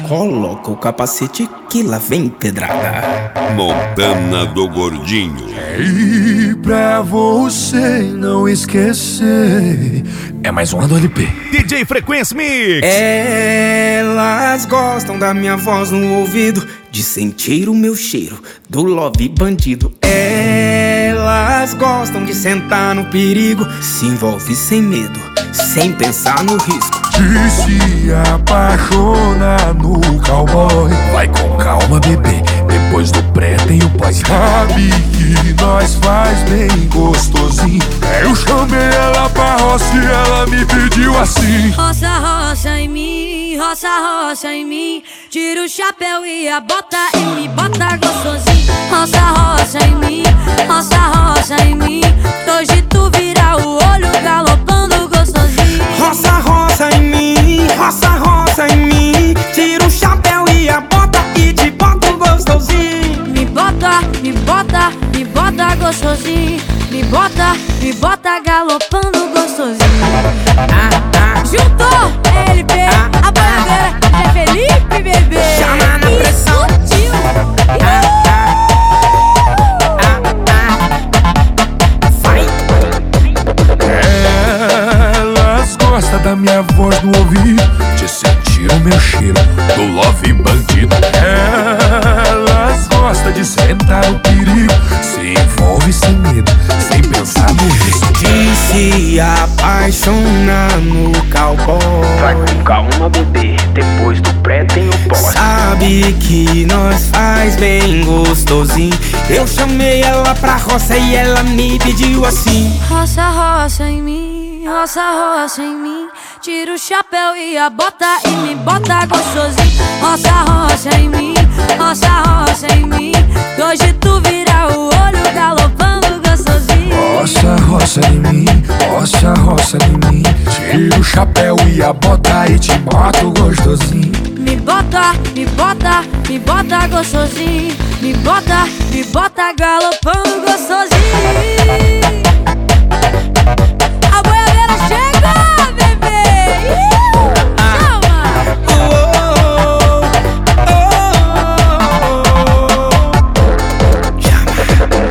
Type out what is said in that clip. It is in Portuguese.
Coloca o capacete que lá vem pedrada. Montana do Gordinho. E pra você não esquecer, é mais um do LP. DJ Frequência Mix. Elas gostam da minha voz no ouvido, de sentir o meu cheiro do love bandido. Elas gostam de sentar no perigo, se envolve sem medo, sem pensar no risco. E se apaixona no cowboy, vai com calma, bebê, depois do pré tem o pós. Sabe que nós faz bem gostosinho. Eu chamei ela pra roça e ela me pediu assim: roça, roça em mim, roça, roça em mim. Tira o chapéu e a bota e me bota gostosinho. Roça, roça em mim, roça, roça em mim. Hoje tu vira o olho galopando gostosinho. Roça, roça em mim, roça, roça em mim. Tira o chapéu e a bota e te boto gostosinho. Me bota, me bota, me bota gostosinho. Me bota galopando gostosinho. Juntou LP, a bandeira é Felipe, bebê. Chama na pressão. Vai. Elas gostam da minha voz no ouvido, de sentir o meu cheiro do love bandido. Elas gostam de sentar no perigo, se envolve sem medo, sem pensar no risco. De se apaixonar no cowboy, vai com calma, bebê, depois do pré tem o pós. sabe que nós faz bem gostosinho. Eu chamei ela pra roça e ela me pediu assim: roça, roça em mim, roça, roça em mim. Tira o chapéu e a bota e me bota gostosinho. Roça, roça em mim, roça, roça em mim. Hoje tu vira o olho galopando gostosinho. Roça, roça em mim, roça, roça em mim. Tira o chapéu e a bota e te boto gostosinho. Me bota, me bota, me bota gostosinho. Me bota galopando gostosinho.